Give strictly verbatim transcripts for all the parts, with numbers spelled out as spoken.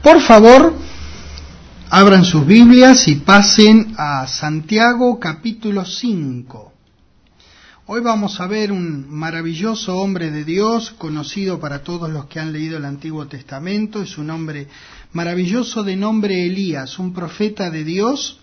Por favor, abran sus Biblias y pasen a Santiago capítulo cinco. Hoy vamos a ver un maravilloso hombre de Dios, conocido para todos los que han leído el Antiguo Testamento. Es un hombre maravilloso de nombre Elías, un profeta de Dios,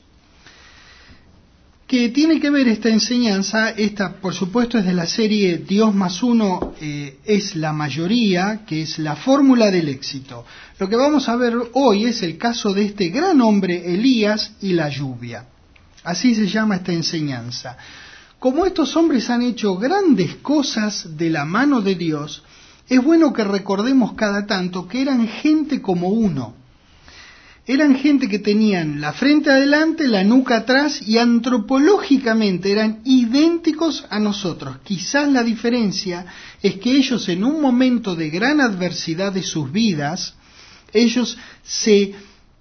que tiene que ver esta enseñanza. Esta, por supuesto, es de la serie Dios más uno eh, es la mayoría, que es la fórmula del éxito. Lo que vamos a ver hoy es el caso de este gran hombre Elías y la lluvia. Así se llama esta enseñanza. Como estos hombres han hecho grandes cosas de la mano de Dios, es bueno que recordemos cada tanto que eran gente como uno. Eran gente que tenían la frente adelante, la nuca atrás, y antropológicamente eran idénticos a nosotros. Quizás la diferencia es que ellos, en un momento de gran adversidad de sus vidas, ellos se,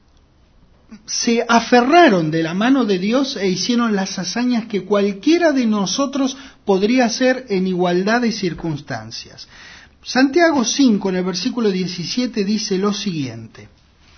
se aferraron de la mano de Dios e hicieron las hazañas que cualquiera de nosotros podría hacer en igualdad de circunstancias. Santiago cinco, en el versículo diecisiete, dice lo siguiente: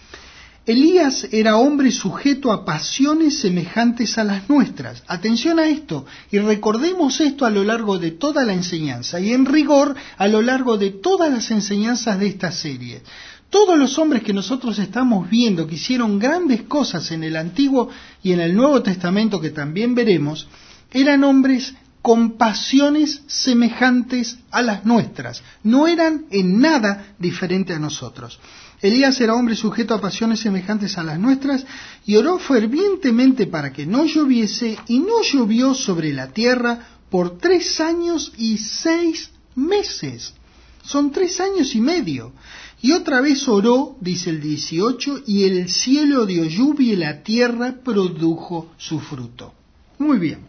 Elías era hombre sujeto a pasiones semejantes a las nuestras. Atención a esto, y recordemos esto a lo largo de toda la enseñanza, y en rigor a lo largo de todas las enseñanzas de esta serie. Todos los hombres que nosotros estamos viendo, que hicieron grandes cosas en el Antiguo y en el Nuevo Testamento, que también veremos, eran hombres con pasiones semejantes a las nuestras. No eran en nada diferente a nosotros. Elías era hombre sujeto a pasiones semejantes a las nuestras, y oró fervientemente para que no lloviese, y no llovió sobre la tierra por tres años y seis meses. Son tres años y medio. Y otra vez oró, dice el dieciocho, y el cielo dio lluvia y la tierra produjo su fruto. Muy bien.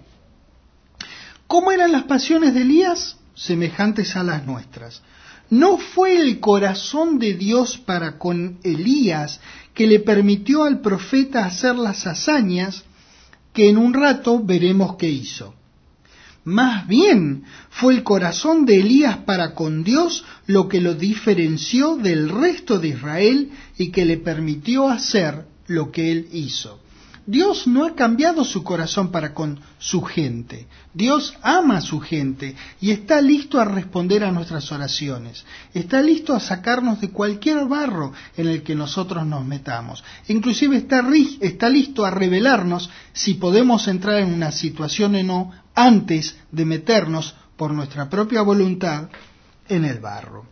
¿Cómo eran las pasiones de Elías? Semejantes a las nuestras. No fue el corazón de Dios para con Elías que le permitió al profeta hacer las hazañas que en un rato veremos que hizo. Más bien fue el corazón de Elías para con Dios lo que lo diferenció del resto de Israel y que le permitió hacer lo que él hizo. Dios no ha cambiado su corazón para con su gente. Dios ama a su gente y está listo a responder a nuestras oraciones. Está listo a sacarnos de cualquier barro en el que nosotros nos metamos. Inclusive está, está listo a revelarnos si podemos entrar en una situación o no antes de meternos por nuestra propia voluntad en el barro.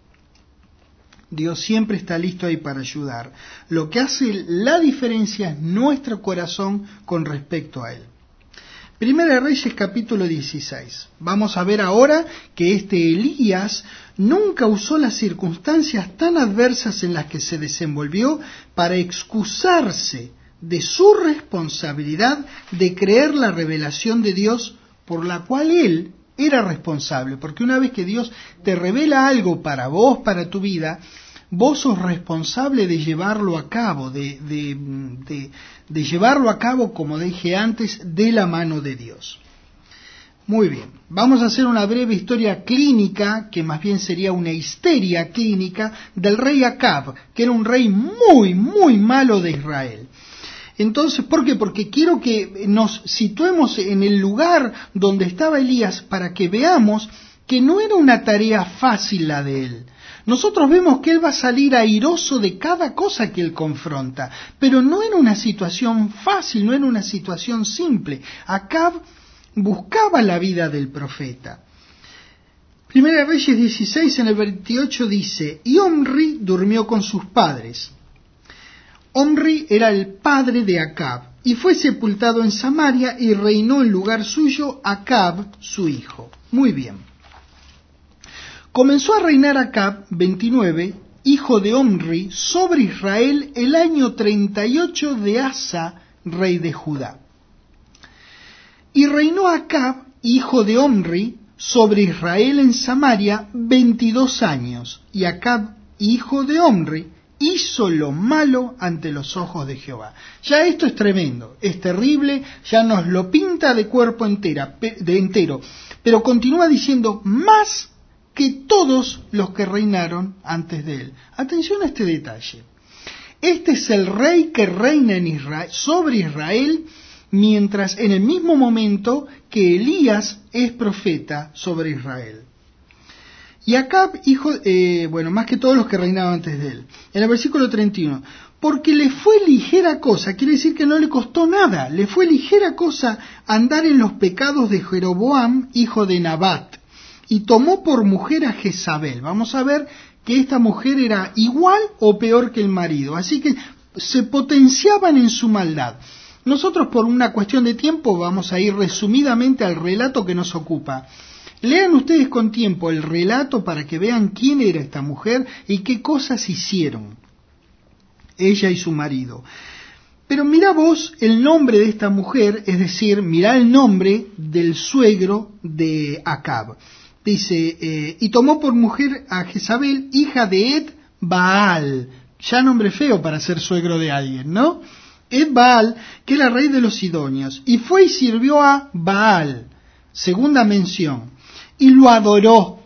Dios siempre está listo ahí para ayudar. Lo que hace la diferencia es nuestro corazón con respecto a Él. Primera de Reyes capítulo dieciséis. Vamos a ver ahora que este Elías nunca usó las circunstancias tan adversas en las que se desenvolvió para excusarse de su responsabilidad de creer la revelación de Dios por la cual él era responsable, porque una vez que Dios te revela algo para vos, para tu vida, vos sos responsable de llevarlo a cabo, de, de, de, de llevarlo a cabo, como dije antes, de la mano de Dios. Muy bien, vamos a hacer una breve historia clínica, que más bien sería una histeria clínica, del rey Acab, que era un rey muy, muy malo de Israel. Entonces, ¿por qué? Porque quiero que nos situemos en el lugar donde estaba Elías para que veamos que no era una tarea fácil la de él. Nosotros vemos que él va a salir airoso de cada cosa que él confronta, pero no era una situación fácil, no era una situación simple. Acab buscaba la vida del profeta. Primera Reyes dieciséis, en el veintiocho dice: y Omri durmió con sus padres. Omri era el padre de Acab, y fue sepultado en Samaria, y reinó en lugar suyo Acab, su hijo. Muy bien. Comenzó a reinar Acab, veintinueve, hijo de Omri, sobre Israel el año treinta y ocho de Asa, rey de Judá. Y reinó Acab, hijo de Omri, sobre Israel en Samaria veintidós años, y Acab, hijo de Omri, hizo lo malo ante los ojos de Jehová. Ya esto es tremendo, es terrible, ya nos lo pinta de cuerpo entera, de entero, pero continúa diciendo más que todos los que reinaron antes de él. Atención a este detalle. Este es el rey que reina en Israel, sobre Israel, mientras en el mismo momento que Elías es profeta sobre Israel. Y Acab, hijo, eh, bueno, más que todos los que reinaban antes de él. En el versículo treinta y uno, porque le fue ligera cosa, quiere decir que no le costó nada, le fue ligera cosa andar en los pecados de Jeroboam, hijo de Nabat, y tomó por mujer a Jezabel. Vamos a ver que esta mujer era igual o peor que el marido, así que se potenciaban en su maldad. Nosotros por una cuestión de tiempo vamos a ir resumidamente al relato que nos ocupa. Lean ustedes con tiempo el relato para que vean quién era esta mujer y qué cosas hicieron, ella y su marido. Pero mira vos el nombre de esta mujer, es decir, mira el nombre del suegro de Acab. Dice, eh, y tomó por mujer a Jezabel, hija de Ed Baal. Ya nombre feo para ser suegro de alguien, ¿no? Ed Baal, que era rey de los sidonios, y fue y sirvió a Baal, segunda mención, y lo adoró.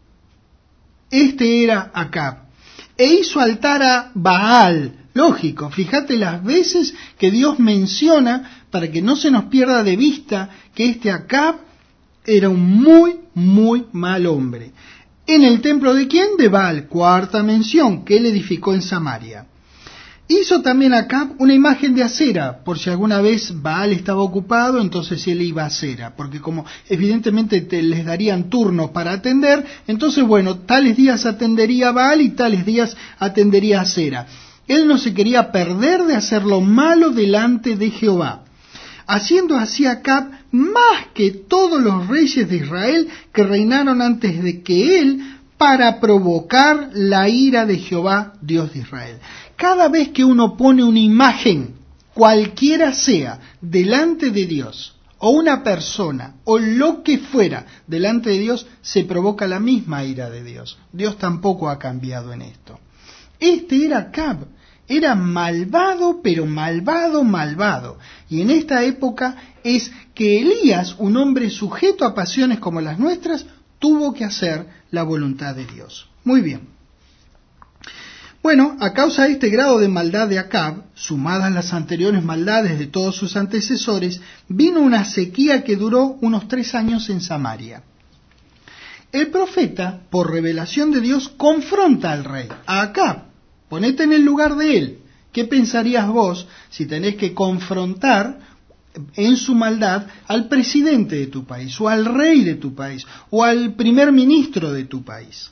Este era Acab. E hizo altar a Baal. Lógico, fíjate las veces que Dios menciona, para que no se nos pierda de vista, que este Acab era un muy, muy mal hombre. ¿En el templo de quién? De Baal, cuarta mención, que él edificó en Samaria. Hizo también Acab una imagen de acera, por si alguna vez Baal estaba ocupado, entonces él iba a acera, porque como evidentemente te, les darían turnos para atender, entonces bueno, tales días atendería a Baal y tales días atendería a acera. Él no se quería perder de hacer lo malo delante de Jehová, haciendo así Acab más que todos los reyes de Israel que reinaron antes de que él, para provocar la ira de Jehová, Dios de Israel. Cada vez que uno pone una imagen, cualquiera sea, delante de Dios, o una persona, o lo que fuera, delante de Dios, se provoca la misma ira de Dios. Dios tampoco ha cambiado en esto. Este era Acab, era malvado, pero malvado, malvado. Y en esta época es que Elías, un hombre sujeto a pasiones como las nuestras, tuvo que hacer la voluntad de Dios. Muy bien. Bueno, a causa de este grado de maldad de Acab, sumadas las anteriores maldades de todos sus antecesores, vino una sequía que duró unos tres años en Samaria. El profeta, por revelación de Dios, confronta al rey, a Acab. Ponete en el lugar de él. ¿Qué pensarías vos si tenés que confrontar en su maldad al presidente de tu país, o al rey de tu país, o al primer ministro de tu país?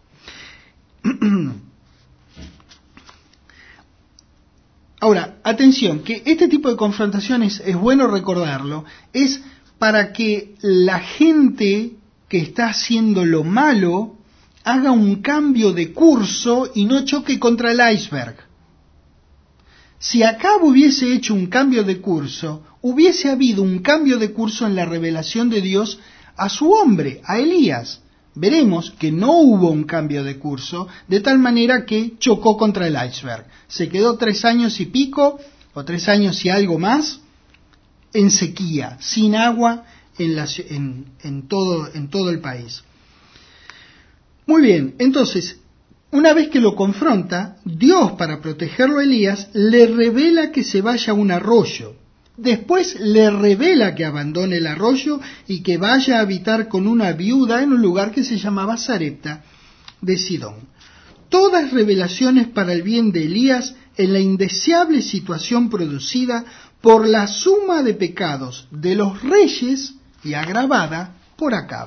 Ahora, atención, que este tipo de confrontaciones, es bueno recordarlo, es para que la gente que está haciendo lo malo haga un cambio de curso y no choque contra el iceberg. Si Acab hubiese hecho un cambio de curso, hubiese habido un cambio de curso en la revelación de Dios a su hombre, a Elías. Veremos que no hubo un cambio de curso, de tal manera que chocó contra el iceberg. Se quedó tres años y pico, o tres años y algo más, en sequía, sin agua en, la, en, en, todo, en todo el país. Muy bien, entonces, una vez que lo confronta, Dios, para protegerlo a Elías, le revela que se vaya a un arroyo. Después le revela que abandone el arroyo y que vaya a habitar con una viuda en un lugar que se llamaba Sarepta de Sidón. Todas revelaciones para el bien de Elías en la indeseable situación producida por la suma de pecados de los reyes y agravada por Acab.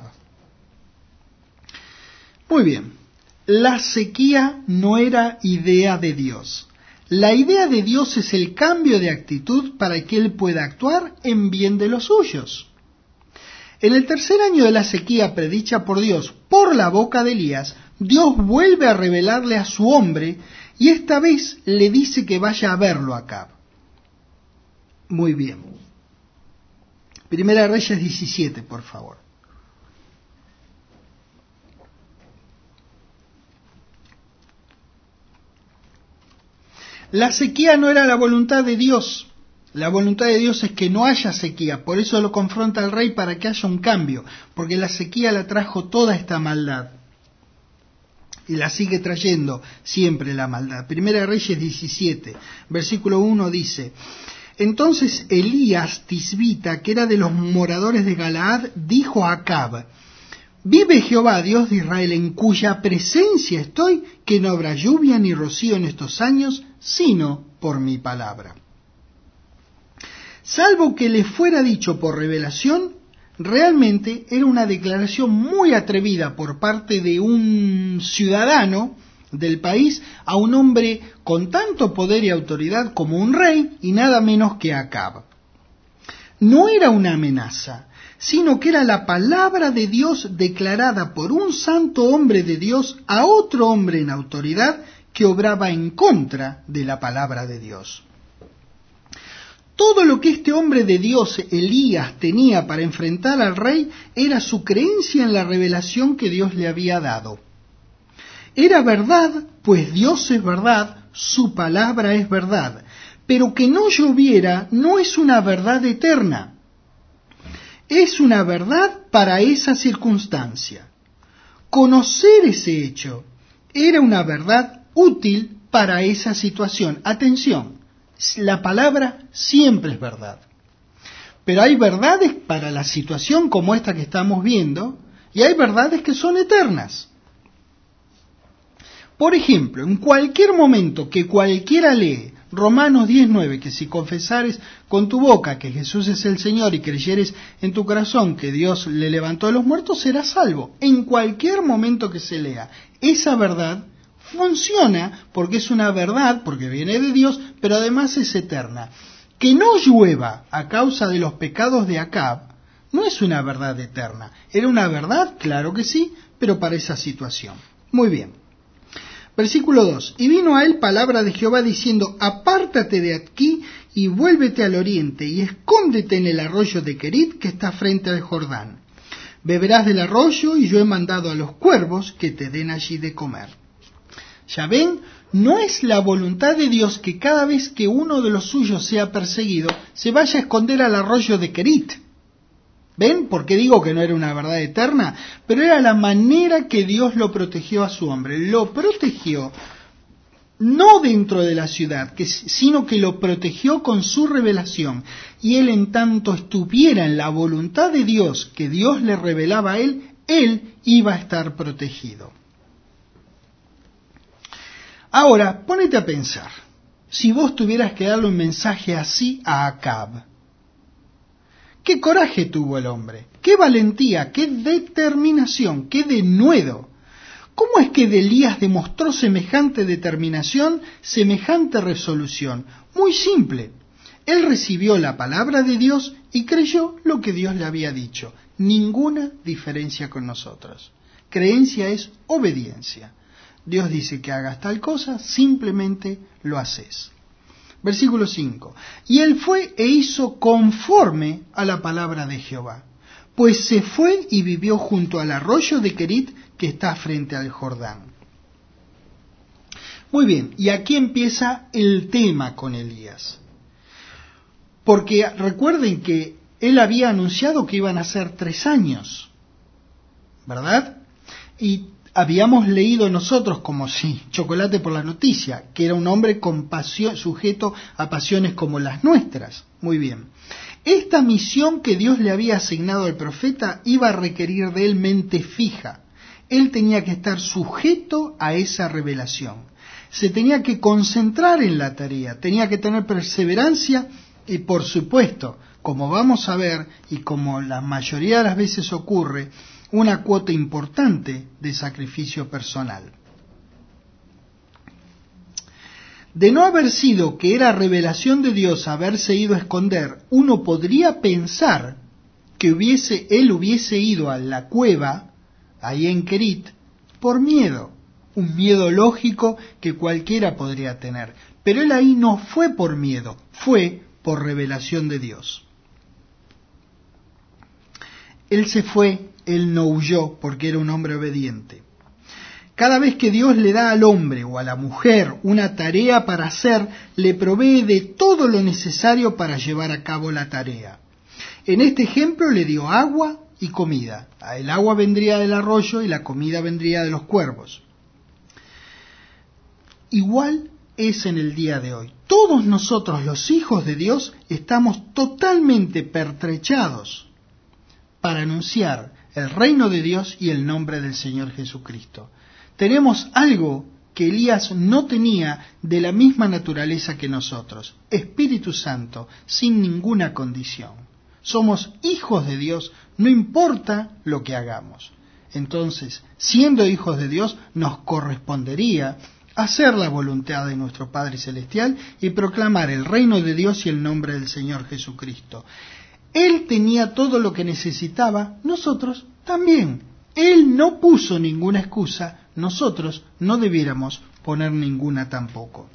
Muy bien, la sequía no era idea de Dios. La idea de Dios es el cambio de actitud para que Él pueda actuar en bien de los suyos. En el tercer año de la sequía predicha por Dios por la boca de Elías, Dios vuelve a revelarle a su hombre y esta vez le dice que vaya a verlo a Acab. Muy bien. Primera de Reyes diecisiete, por favor. La sequía no era la voluntad de Dios. La voluntad de Dios es que no haya sequía. Por eso lo confronta al rey para que haya un cambio. Porque la sequía la trajo toda esta maldad. y la sigue trayendo siempre la maldad. Primera de Reyes diecisiete, versículo uno dice: entonces Elías Tisbita, que era de los moradores de Galaad, dijo a Acab: vive Jehová, Dios de Israel, en cuya presencia estoy, que no habrá lluvia ni rocío en estos años, sino por mi palabra. Salvo que le fuera dicho por revelación, realmente era una declaración muy atrevida por parte de un ciudadano del país a un hombre con tanto poder y autoridad como un rey y nada menos que Acab. No era una amenaza, sino que era la palabra de Dios declarada por un santo hombre de Dios a otro hombre en autoridad que obraba en contra de la palabra de Dios. Todo lo que este hombre de Dios, Elías, tenía para enfrentar al rey era su creencia en la revelación que Dios le había dado. Era verdad, pues Dios es verdad, su palabra es verdad, pero que no lloviera no es una verdad eterna. Es una verdad para esa circunstancia. Conocer ese hecho era una verdad útil para esa situación. Atención, la palabra siempre es verdad. Pero hay verdades para la situación como esta que estamos viendo, y hay verdades que son eternas. Por ejemplo, en cualquier momento que cualquiera lee Romanos diez nueve, que si confesares con tu boca que Jesús es el Señor y creyeres en tu corazón que Dios le levantó de los muertos, serás salvo. En cualquier momento que se lea esa verdad, funciona porque es una verdad, porque viene de Dios, pero además es eterna. Que no llueva a causa de los pecados de Acab no es una verdad eterna. Era una verdad, claro que sí, pero para esa situación. Muy bien. Versículo dos. Y vino a él palabra de Jehová diciendo: apártate de aquí y vuélvete al oriente y escóndete en el arroyo de Querit que está frente al Jordán. Beberás del arroyo y yo he mandado a los cuervos que te den allí de comer. Ya ven, no es la voluntad de Dios que cada vez que uno de los suyos sea perseguido, se vaya a esconder al arroyo de Querit. ¿Ven? Porque digo que no era una verdad eterna, pero era la manera que Dios lo protegió a su hombre. Lo protegió no dentro de la ciudad, que, sino que lo protegió con su revelación. Y él, en tanto estuviera en la voluntad de Dios, que Dios le revelaba a él, él iba a estar protegido. Ahora, ponete a pensar, si vos tuvieras que darle un mensaje así a Acab, ¿qué coraje tuvo el hombre? ¿Qué valentía? ¿Qué determinación? ¿Qué denuedo? ¿Cómo es que Elías demostró semejante determinación, semejante resolución? Muy simple. Él recibió la palabra de Dios y creyó lo que Dios le había dicho. Ninguna diferencia con nosotros. Creencia es obediencia. Dios dice que hagas tal cosa, simplemente lo haces. Versículo cinco. Y él fue e hizo conforme a la palabra de Jehová, pues se fue y vivió junto al arroyo de Querit que está frente al Jordán. Muy bien, y aquí empieza el tema con Elías. Porque recuerden que él había anunciado que iban a ser tres años, ¿verdad? Y habíamos leído nosotros, como si chocolate por la noticia, que era un hombre con pasión, sujeto a pasiones como las nuestras. Muy bien. Esta misión que Dios le había asignado al profeta iba a requerir de él mente fija. Él tenía que estar sujeto a esa revelación. Se tenía que concentrar en la tarea, tenía que tener perseverancia y, por supuesto, como vamos a ver y como la mayoría de las veces ocurre, una cuota importante de sacrificio personal. De no haber sido que era revelación de Dios haberse ido a esconder, uno podría pensar que hubiese, él hubiese ido a la cueva, ahí en Querit, por miedo, un miedo lógico que cualquiera podría tener. Pero él ahí no fue por miedo, fue por revelación de Dios. Él se fue, él no huyó porque era un hombre obediente. Cada vez que Dios le da al hombre o a la mujer una tarea para hacer, le provee de todo lo necesario para llevar a cabo la tarea. En este ejemplo le dio agua y comida. El agua vendría del arroyo y la comida vendría de los cuervos. Igual es en el día de hoy. Todos nosotros, los hijos de Dios, estamos totalmente pertrechados para anunciar el reino de Dios y el nombre del Señor Jesucristo. Tenemos algo que Elías no tenía de la misma naturaleza que nosotros, Espíritu Santo, sin ninguna condición. Somos hijos de Dios, no importa lo que hagamos. Entonces, siendo hijos de Dios, nos correspondería hacer la voluntad de nuestro Padre Celestial y proclamar el reino de Dios y el nombre del Señor Jesucristo. Él tenía todo lo que necesitaba, nosotros también. Él no puso ninguna excusa, nosotros no debiéramos poner ninguna tampoco.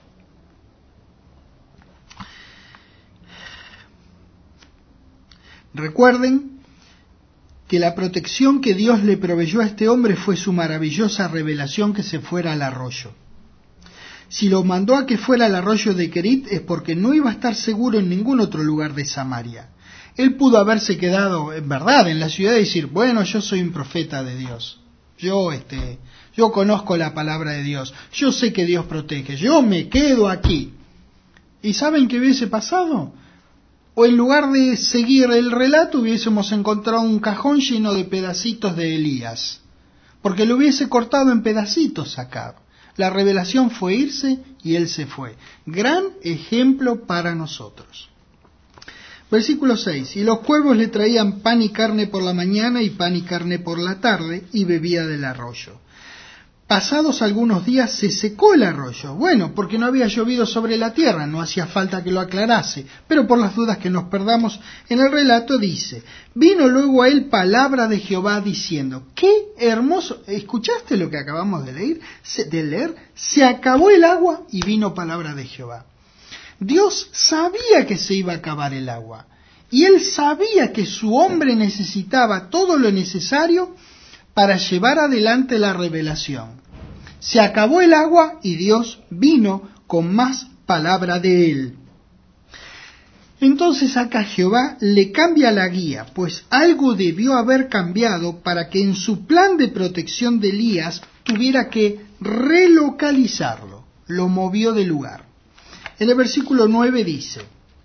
Recuerden que la protección que Dios le proveyó a este hombre fue su maravillosa revelación que se fuera al arroyo. Si lo mandó a que fuera al arroyo de Querit es porque no iba a estar seguro en ningún otro lugar de Samaria. Él pudo haberse quedado, en verdad, en la ciudad y decir, bueno, yo soy un profeta de Dios. Yo, este, yo conozco la palabra de Dios. Yo sé que Dios protege. Yo me quedo aquí. ¿Y saben qué hubiese pasado? O en lugar de seguir el relato hubiésemos encontrado un cajón lleno de pedacitos de Elías. Porque lo hubiese cortado en pedacitos acá. La revelación fue irse y él se fue. Gran ejemplo para nosotros. Versículo seis. Y los cuervos le traían pan y carne por la mañana y pan y carne por la tarde, y bebía del arroyo. Pasados algunos días se secó el arroyo. Bueno, porque no había llovido sobre la tierra, no hacía falta que lo aclarase. Pero por las dudas que nos perdamos en el relato dice, vino luego a él palabra de Jehová diciendo, qué hermoso, ¿escuchaste lo que acabamos de leer? De leer? Se acabó el agua y vino palabra de Jehová. Dios sabía que se iba a acabar el agua, y él sabía que su hombre necesitaba todo lo necesario para llevar adelante la revelación. Se acabó el agua y Dios vino con más palabra de él. Entonces acá Jehová le cambia la guía, pues algo debió haber cambiado para que en su plan de protección de Elías tuviera que relocalizarlo. Lo movió de lugar. En el versículo nueve dice,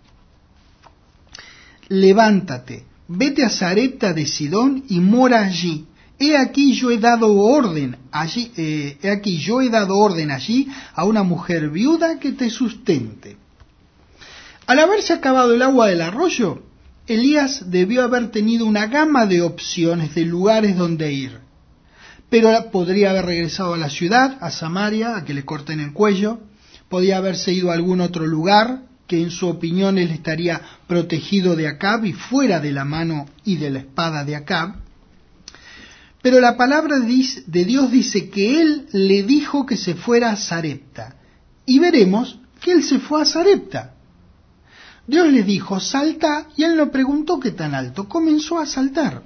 levántate, vete a Sarepta de Sidón y mora allí. He aquí yo he dado orden allí, eh, he aquí yo he dado orden allí a una mujer viuda que te sustente. Al haberse acabado el agua del arroyo, Elías debió haber tenido una gama de opciones de lugares donde ir. Pero podría haber regresado a la ciudad, a Samaria, a que le corten el cuello. Podía haberse ido a algún otro lugar que en su opinión él estaría protegido de Acab y fuera de la mano y de la espada de Acab. Pero la palabra de Dios dice que él le dijo que se fuera a Sarepta. Y veremos que él se fue a Sarepta. Dios le dijo, salta, y él no preguntó qué tan alto, comenzó a saltar.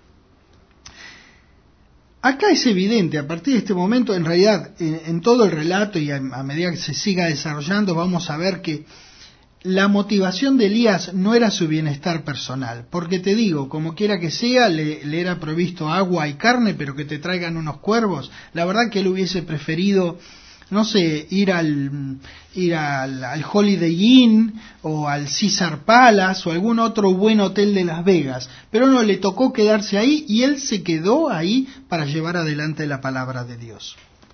Acá es evidente, a partir de este momento, en realidad, en, en todo el relato y a, a medida que se siga desarrollando, vamos a ver que la motivación de Elías no era su bienestar personal, porque te digo, como quiera que sea, le, le era provisto agua y carne, pero que te traigan unos cuervos, la verdad que él hubiese preferido, no sé, ir al ir al, al Holiday Inn o al Caesar Palace o algún otro buen hotel de Las Vegas, pero no, le tocó quedarse ahí y él se quedó ahí para llevar adelante la palabra de Dios.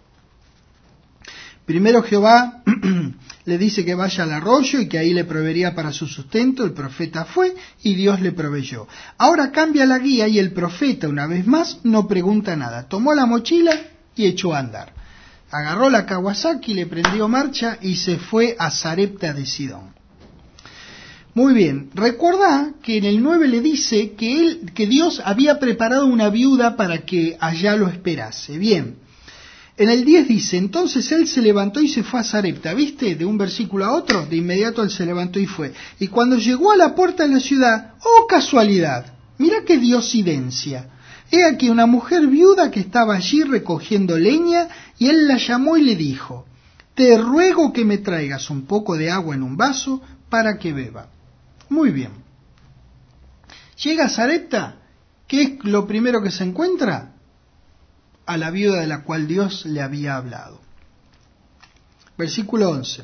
Primero Jehová le dice que vaya al arroyo y que ahí le proveería para su sustento. El profeta fue y Dios le proveyó. Ahora cambia la guía y el profeta, una vez más, no pregunta nada. Tomó la mochila y echó a andar. Agarró la Kawasaki, le prendió marcha y se fue a Sarepta de Sidón. Muy bien, recuerda que en el nueve le dice que, él, que Dios había preparado una viuda para que allá lo esperase. Bien. En el diez dice, entonces él se levantó y se fue a Sarepta, ¿viste? De un versículo a otro, de inmediato él se levantó y fue. Y cuando llegó a la puerta de la ciudad, ¡oh casualidad! Mira qué diosidencia. He aquí una mujer viuda que estaba allí recogiendo leña, y él la llamó y le dijo, te ruego que me traigas un poco de agua en un vaso para que beba. Muy bien. Llega a Sarepta, ¿qué es lo primero que se encuentra? A la viuda de la cual Dios le había hablado. Versículo once.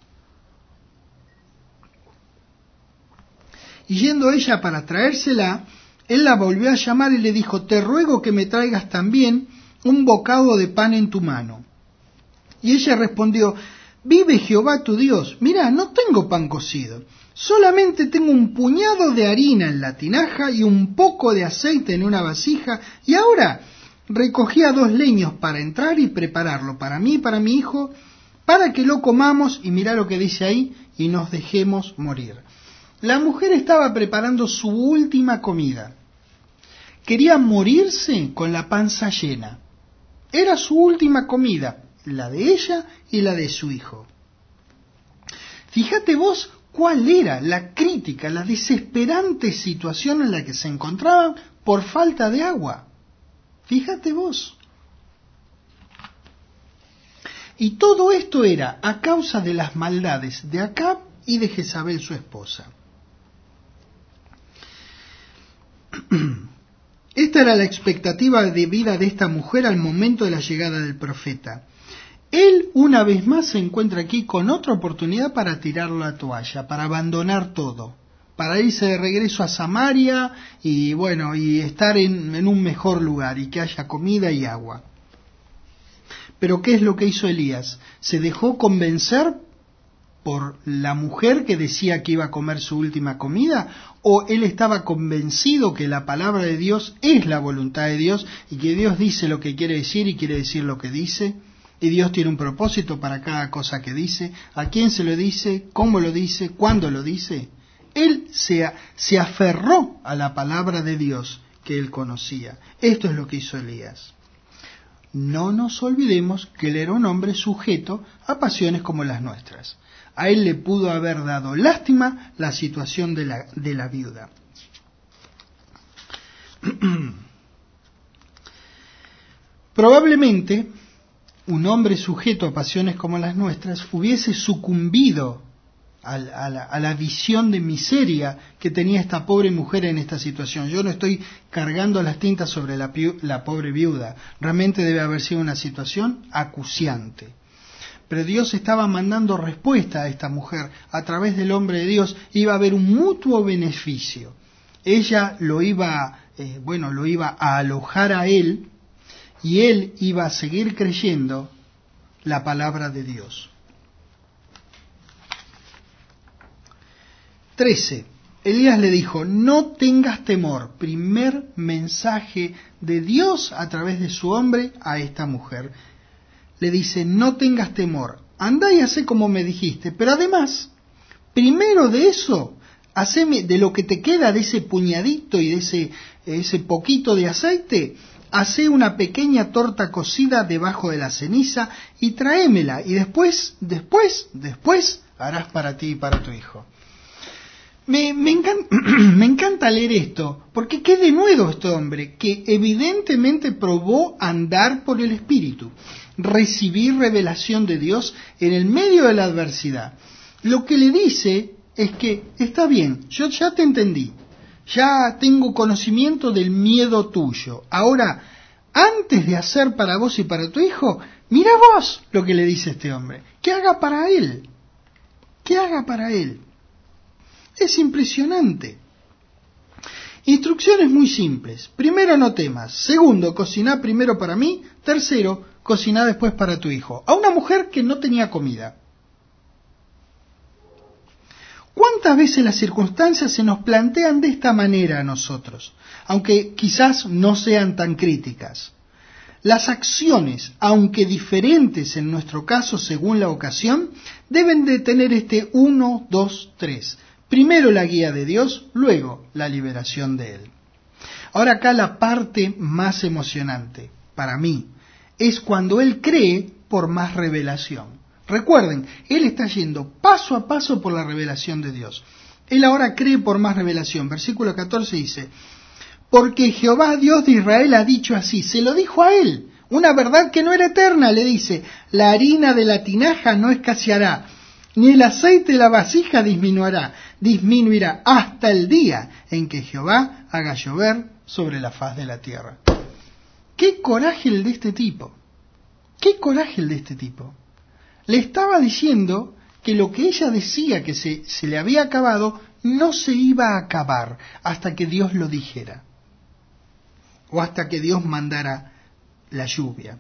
Y yendo ella para traérsela, él la volvió a llamar y le dijo, te ruego que me traigas también un bocado de pan en tu mano. Y ella respondió, vive Jehová tu Dios, mira, no tengo pan cocido, solamente tengo un puñado de harina en la tinaja y un poco de aceite en una vasija, y ahora recogía dos leños para entrar y prepararlo para mí y para mi hijo, para que lo comamos, y mira lo que dice ahí, y nos dejemos morir. La mujer estaba preparando su última comida. Quería morirse con la panza llena. Era su última comida, la de ella y la de su hijo. Fíjate vos cuál era la crítica, la desesperante situación en la que se encontraban por falta de agua. Fíjate vos. Y todo esto era a causa de las maldades de Acab y de Jezabel, su esposa. Esta era la expectativa de vida de esta mujer al momento de la llegada del profeta. Él una vez más se encuentra aquí con otra oportunidad para tirar la toalla, para abandonar todo, para irse de regreso a Samaria y bueno, y estar en, en un mejor lugar y que haya comida y agua. Pero ¿qué es lo que hizo Elías? Se dejó convencer por la mujer que decía que iba a comer su última comida, o él estaba convencido que la palabra de Dios es la voluntad de Dios y que Dios dice lo que quiere decir y quiere decir lo que dice, y Dios tiene un propósito para cada cosa que dice, a quién se lo dice, cómo lo dice, cuándo lo dice. Él se, se aferró a la palabra de Dios que él conocía. Esto es lo que hizo Elías. No nos olvidemos que él era un hombre sujeto a pasiones como las nuestras. A él le pudo haber dado lástima la situación de la, de la viuda. Probablemente un hombre sujeto a pasiones como las nuestras hubiese sucumbido a, a, la, a la visión de miseria que tenía esta pobre mujer en esta situación. Yo no estoy cargando las tintas sobre la, la pobre viuda. Realmente debe haber sido una situación acuciante. Pero Dios estaba mandando respuesta a esta mujer. A través del hombre de Dios iba a haber un mutuo beneficio. Ella lo iba, eh, bueno, lo iba a alojar a él y él iba a seguir creyendo la palabra de Dios. trece. Elías le dijo, no tengas temor. Primer mensaje de Dios a través de su hombre a esta mujer. Le dice, no tengas temor, andá y hacé como me dijiste, pero además, primero de eso, haceme de lo que te queda de ese puñadito y de ese, ese poquito de aceite, hacé una pequeña torta cocida debajo de la ceniza y tráemela, y después, después, después harás para ti y para tu hijo. Me, me, encanta, me encanta leer esto, porque qué de nuevo este hombre, que evidentemente probó andar por el Espíritu, recibir revelación de Dios en el medio de la adversidad. Lo que le dice es que, está bien, yo ya te entendí, ya tengo conocimiento del miedo tuyo, ahora, antes de hacer para vos y para tu hijo, mira vos lo que le dice este hombre, que haga para él, que haga para él. Es impresionante. Instrucciones muy simples. Primero, no temas. Segundo, cociná primero para mí. Tercero, cociná después para tu hijo. A una mujer que no tenía comida. ¿Cuántas veces las circunstancias se nos plantean de esta manera a nosotros? Aunque quizás no sean tan críticas. Las acciones, aunque diferentes en nuestro caso según la ocasión, deben de tener este uno, dos, tres. Primero la guía de Dios, luego la liberación de Él. Ahora acá la parte más emocionante, para mí, es cuando Él cree por más revelación. Recuerden, Él está yendo paso a paso por la revelación de Dios. Él ahora cree por más revelación. Versículo catorce dice, porque Jehová Dios de Israel ha dicho así, se lo dijo a Él, una verdad que no era eterna, le dice, la harina de la tinaja no escaseará, ni el aceite de la vasija disminuirá, disminuirá hasta el día en que Jehová haga llover sobre la faz de la tierra. ¡Qué coraje el de este tipo! ¡Qué coraje el de este tipo! Le estaba diciendo que lo que ella decía que se, se le había acabado no se iba a acabar hasta que Dios lo dijera, o hasta que Dios mandara la lluvia.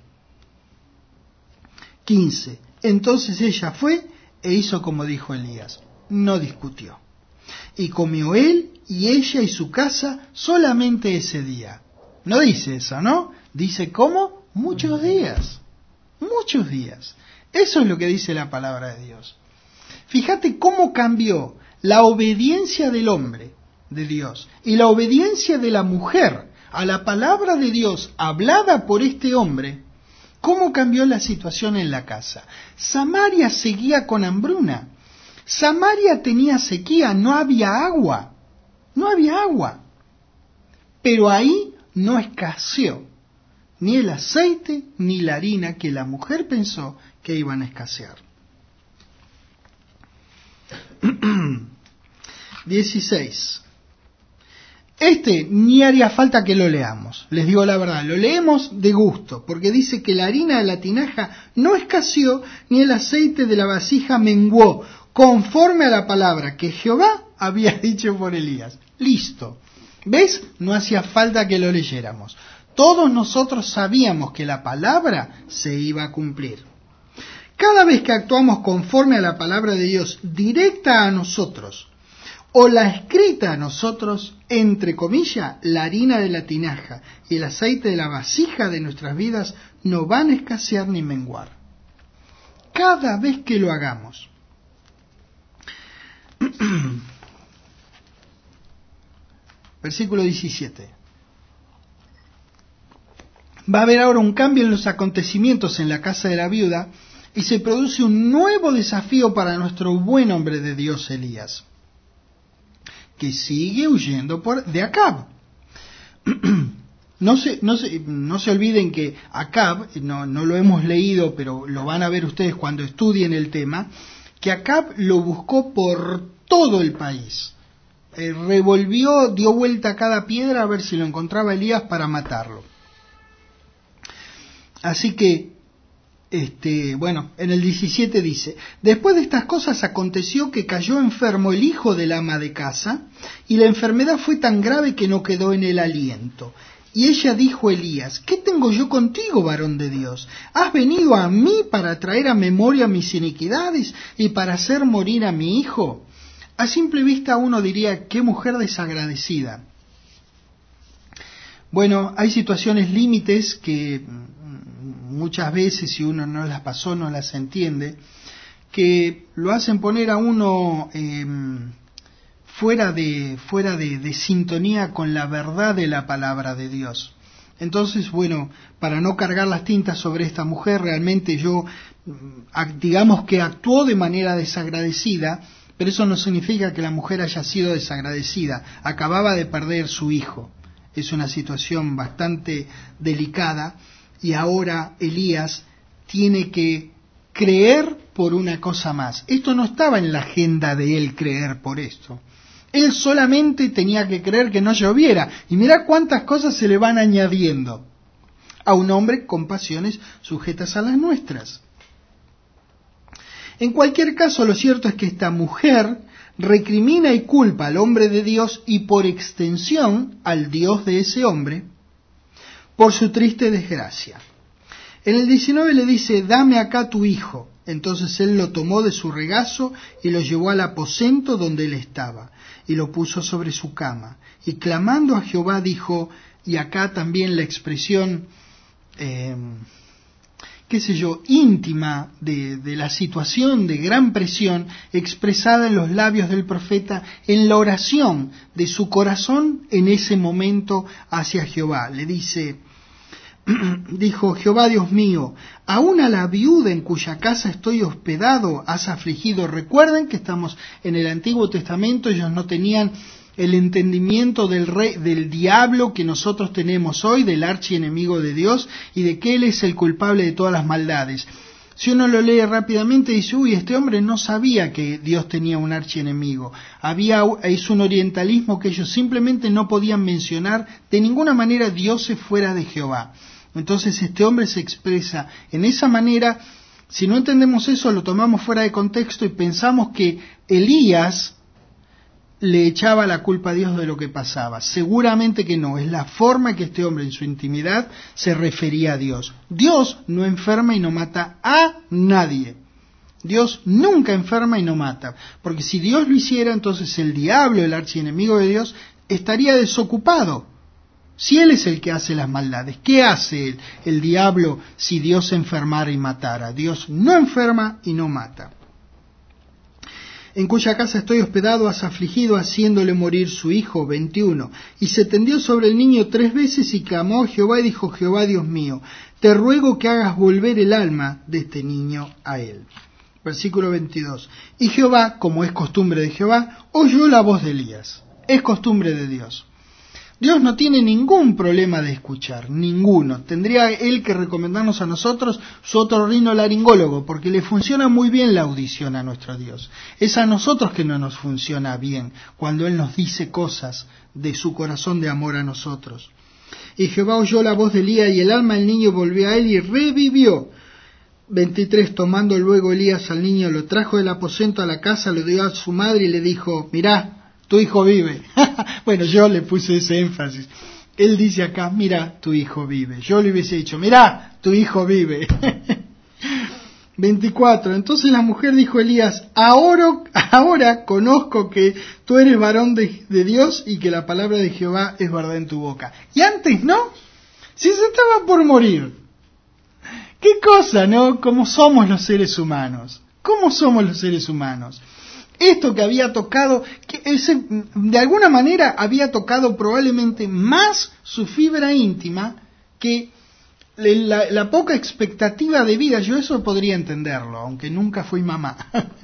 quince. Entonces ella fue e hizo como dijo Elías, no discutió. Y comió él y ella y su casa solamente ese día. No dice eso, ¿no? Dice ¿cómo? Muchos días. Muchos días. Eso es lo que dice la palabra de Dios. Fíjate cómo cambió la obediencia del hombre, de Dios, y la obediencia de la mujer a la palabra de Dios hablada por este hombre. ¿Cómo cambió la situación en la casa? Samaria seguía con hambruna. Samaria tenía sequía, no había agua. No había agua. Pero ahí no escaseó ni el aceite ni la harina que la mujer pensó que iban a escasear. dieciséis. Este ni haría falta que lo leamos, les digo la verdad, lo leemos de gusto, porque dice que la harina de la tinaja no escaseó, ni el aceite de la vasija menguó, conforme a la palabra que Jehová había dicho por Elías. Listo. ¿Ves? No hacía falta que lo leyéramos. Todos nosotros sabíamos que la palabra se iba a cumplir. Cada vez que actuamos conforme a la palabra de Dios, directa a nosotros, o la escrita a nosotros, entre comillas, la harina de la tinaja y el aceite de la vasija de nuestras vidas no van a escasear ni menguar. Cada vez que lo hagamos. Versículo diecisiete. Va a haber ahora un cambio en los acontecimientos en la casa de la viuda y se produce un nuevo desafío para nuestro buen hombre de Dios Elías, que sigue huyendo por, de Acab. No se, no, se, no se olviden que Acab, no, no lo hemos leído, pero lo van a ver ustedes cuando estudien el tema, que Acab lo buscó por todo el país. Eh, revolvió, dio vuelta a cada piedra a ver si lo encontraba Elías para matarlo. Así que, este, bueno, en el diecisiete dice, después de estas cosas aconteció que cayó enfermo el hijo del ama de casa, y la enfermedad fue tan grave que no quedó en el aliento. Y ella dijo a Elías, ¿qué tengo yo contigo, varón de Dios? ¿Has venido a mí para traer a memoria mis iniquidades y para hacer morir a mi hijo? A simple vista uno diría, qué mujer desagradecida. Bueno, hay situaciones límites que muchas veces, si uno no las pasó, no las entiende, que lo hacen poner a uno eh, fuera de fuera de, de sintonía con la verdad de la palabra de Dios. Entonces, bueno, para no cargar las tintas sobre esta mujer, realmente yo, digamos que actuó de manera desagradecida, pero eso no significa que la mujer haya sido desagradecida. Acababa de perder su hijo. Es una situación bastante delicada. Y ahora Elías tiene que creer por una cosa más. Esto no estaba en la agenda de él creer por esto. Él solamente tenía que creer que no lloviera. Y mirá cuántas cosas se le van añadiendo a un hombre con pasiones sujetas a las nuestras. En cualquier caso, lo cierto es que esta mujer recrimina y culpa al hombre de Dios y por extensión al Dios de ese hombre, por su triste desgracia. En el diecinueve le dice, dame acá tu hijo. Entonces él lo tomó de su regazo y lo llevó al aposento donde él estaba, y lo puso sobre su cama. Y clamando a Jehová dijo, y acá también la expresión, eh, qué sé yo, íntima de, de la situación de gran presión, expresada en los labios del profeta, en la oración de su corazón en ese momento hacia Jehová. Le dice, dijo, Jehová Dios mío, aún a la viuda en cuya casa estoy hospedado has afligido. Recuerden que estamos en el Antiguo Testamento, ellos no tenían el entendimiento del rey, del diablo que nosotros tenemos hoy, del archienemigo de Dios, y de que él es el culpable de todas las maldades. Si uno lo lee rápidamente dice, uy, este hombre no sabía que Dios tenía un archienemigo. Había, es un orientalismo que ellos simplemente no podían mencionar de ninguna manera dioses fuera de Jehová. Entonces este hombre se expresa en esa manera Si no entendemos eso, lo tomamos fuera de contexto y pensamos que Elías le echaba la culpa a Dios de lo que pasaba. Seguramente que no, es la forma que este hombre en su intimidad se refería a Dios. Dios no enferma y no mata a nadie. Dios nunca enferma y no mata, porque si Dios lo hiciera, entonces el diablo, el archienemigo de Dios, estaría desocupado. Si Él es el que hace las maldades, ¿qué hace el, el diablo si Dios enfermara y matara? Dios no enferma y no mata. En cuya casa estoy hospedado, has afligido, haciéndole morir su hijo. veintiuno. Y se tendió sobre el niño tres veces y clamó a Jehová, y dijo Jehová, Dios mío, te ruego que hagas volver el alma de este niño a él. Versículo veintidós. Y Jehová, como es costumbre de Jehová, oyó la voz de Elías. Es costumbre de Dios. Dios no tiene ningún problema de escuchar, ninguno. Tendría Él que recomendarnos a nosotros su otorrinolaringólogo, porque le funciona muy bien la audición a nuestro Dios. Es a nosotros que no nos funciona bien, cuando Él nos dice cosas de su corazón de amor a nosotros. Y Jehová oyó la voz de Elías, y el alma del niño volvió a él y revivió. veintitrés. Tomando luego Elías al niño, lo trajo del aposento a la casa, lo dio a su madre y le dijo, mirá, tu hijo vive. Bueno, yo le puse ese énfasis. Él dice acá, mira, tu hijo vive. Yo le hubiese dicho, mira, tu hijo vive. veinticuatro. Entonces la mujer dijo a Elías, ahora, ahora conozco que tú eres varón de, de Dios y que la palabra de Jehová es verdad en tu boca. Y antes, ¿no? Si se estaba por morir. ¿Qué cosa, no? ¿Cómo somos los seres humanos? ¿Cómo somos los seres humanos? Esto que había tocado, que ese, de alguna manera había tocado probablemente más su fibra íntima que la, la poca expectativa de vida. Yo eso podría entenderlo, aunque nunca fui mamá,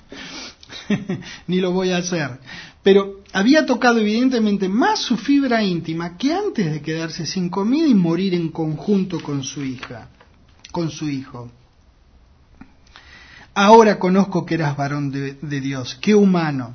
ni lo voy a hacer. Pero había tocado evidentemente más su fibra íntima que antes de quedarse sin comida y morir en conjunto con su hija, con su hijo. Ahora conozco que eras varón de, de Dios. ¡Qué humano!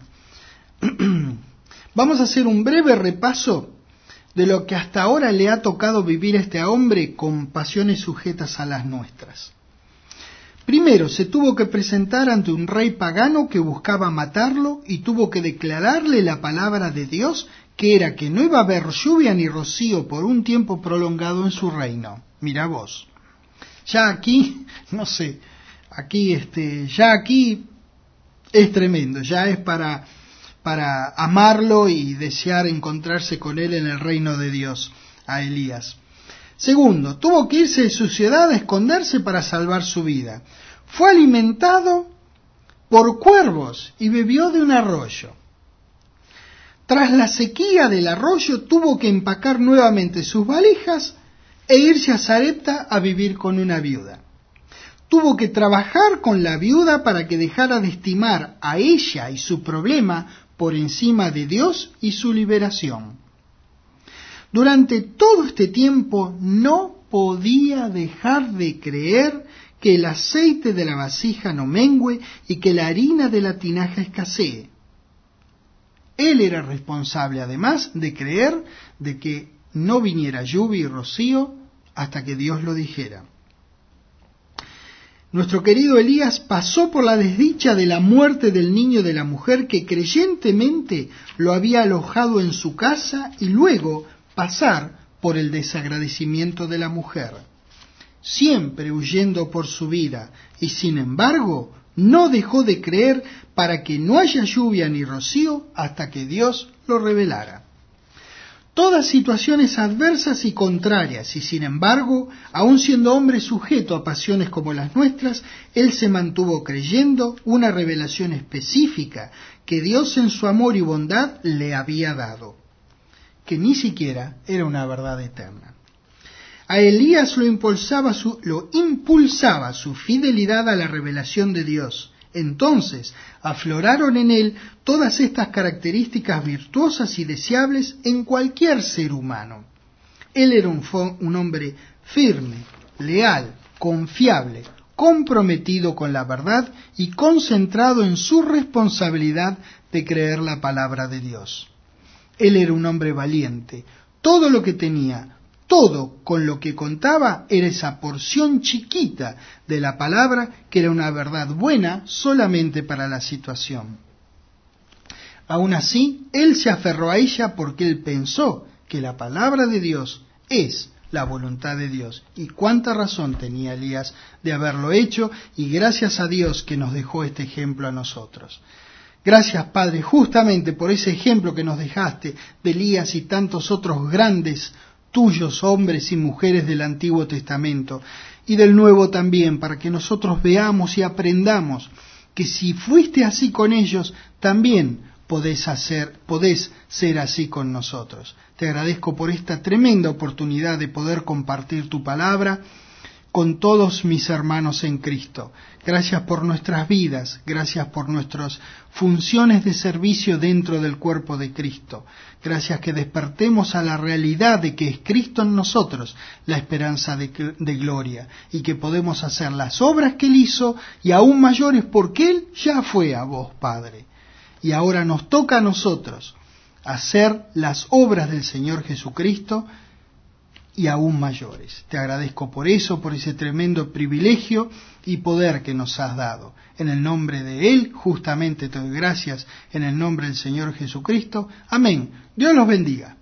Vamos a hacer un breve repaso de lo que hasta ahora le ha tocado vivir a este hombre con pasiones sujetas a las nuestras. Primero, se tuvo que presentar ante un rey pagano que buscaba matarlo y tuvo que declararle la palabra de Dios, que era que no iba a haber lluvia ni rocío por un tiempo prolongado en su reino. Mira vos. Ya aquí, no sé... Aquí, este, ya aquí es tremendo, ya es para, para amarlo y desear encontrarse con él en el reino de Dios, a Elías. Segundo, tuvo que irse de su ciudad a esconderse para salvar su vida. Fue alimentado por cuervos y bebió de un arroyo. Tras la sequía del arroyo, tuvo que empacar nuevamente sus valijas e irse a Sarepta a vivir con una viuda. Tuvo que trabajar con la viuda para que dejara de estimar a ella y su problema por encima de Dios y su liberación. Durante todo este tiempo no podía dejar de creer que el aceite de la vasija no mengüe y que la harina de la tinaja escasee. Él era responsable, además, de creer de que no viniera lluvia y rocío hasta que Dios lo dijera. Nuestro querido Elías pasó por la desdicha de la muerte del niño de la mujer que creyentemente lo había alojado en su casa y luego pasar por el desagradecimiento de la mujer, siempre huyendo por su vida, y sin embargo no dejó de creer para que no haya lluvia ni rocío hasta que Dios lo revelara. Todas situaciones adversas y contrarias, y sin embargo, aun siendo hombre sujeto a pasiones como las nuestras, él se mantuvo creyendo una revelación específica que Dios en su amor y bondad le había dado, que ni siquiera era una verdad eterna. A Elías lo impulsaba su, lo impulsaba su fidelidad a la revelación de Dios. Entonces afloraron en él todas estas características virtuosas y deseables en cualquier ser humano. Él era un, un hombre firme, leal, confiable, comprometido con la verdad y concentrado en su responsabilidad de creer la palabra de Dios. Él era un hombre valiente. Todo lo que tenía, Todo con lo que contaba era esa porción chiquita de la palabra que era una verdad buena solamente para la situación. Aún así, él se aferró a ella porque él pensó que la palabra de Dios es la voluntad de Dios. Y cuánta razón tenía Elías de haberlo hecho, y gracias a Dios que nos dejó este ejemplo a nosotros. Gracias, Padre, justamente por ese ejemplo que nos dejaste de Elías y tantos otros grandes tuyos hombres y mujeres del Antiguo Testamento y del Nuevo también, para que nosotros veamos y aprendamos que si fuiste así con ellos, también podés hacer, podés ser así con nosotros. Te agradezco por esta tremenda oportunidad de poder compartir tu palabra con todos mis hermanos en Cristo. Gracias por nuestras vidas, gracias por nuestras funciones de servicio dentro del cuerpo de Cristo. Gracias que despertemos a la realidad de que es Cristo en nosotros la esperanza de, de gloria, y que podemos hacer las obras que Él hizo y aún mayores porque Él ya fue a vos, Padre. Y ahora nos toca a nosotros hacer las obras del Señor Jesucristo y aún mayores. Te agradezco por eso, por ese tremendo privilegio y poder que nos has dado. En el nombre de Él, justamente te doy gracias, en el nombre del Señor Jesucristo. Amén. Dios los bendiga.